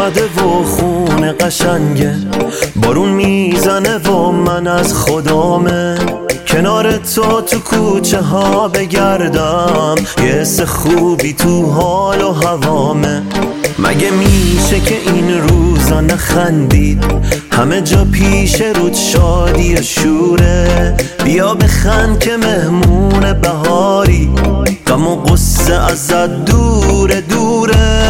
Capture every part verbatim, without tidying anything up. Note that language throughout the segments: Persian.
اومده و خونه قشنگه، بارون میزنه و من از خدامه کنار تو تو کوچه ها بگردم، یه حس خوبی تو حال و هوامه. مگه میشه که این روزا نخندید؟ همه جا پیش رود شادی و شوره، بیا بخند که مهمون بهاری، غم و غصه ازت دوره دوره.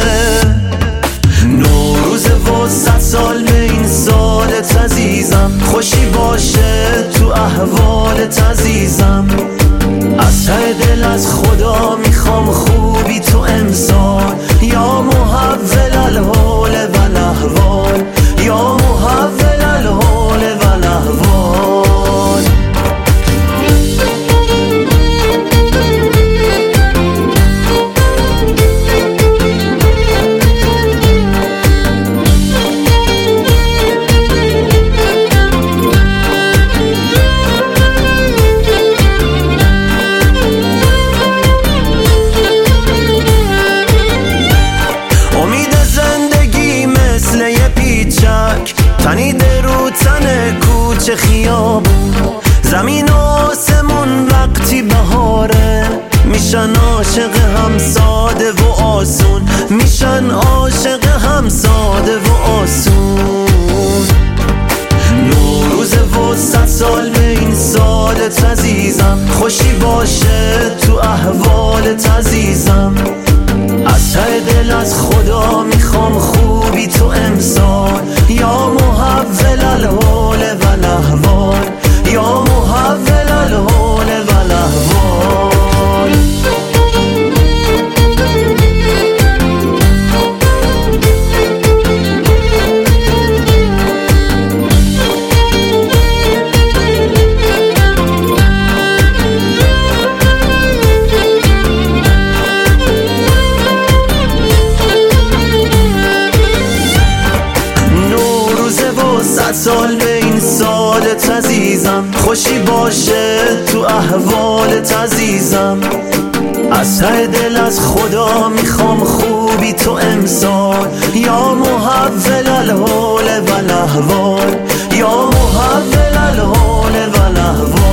نوروزه و صد سال به این سالت عزیزم، خوشی باشه تو احوالت عزیزم. از ته دل از خدا میخوام خوبی تو امسال، یا محول الحال و الاحوال، یا محول الحال و الاحوال. تنیده رو تن کوچه خیابون، زمین و آسمون وقتی بهاره، میشن عاشق هم ساده و آسون، میشن عاشق هم ساده و آسون. نوروزه و صد سال به این سالت عزیزم، خوشی باشه تو احوالت عزیزم. از ته دل از خدا میخوام خوبی تو امسال، یا محول الحال و الاحوال، یا محول الحال و الاحوال. صد سال به این سالت عزیزم، خوشی باشه تو احوالت عزیزم. از ته دل از خدا میخوام خوبی تو امسال، یا محول الحال و الاحوال، یا محول الحال و الاحوال.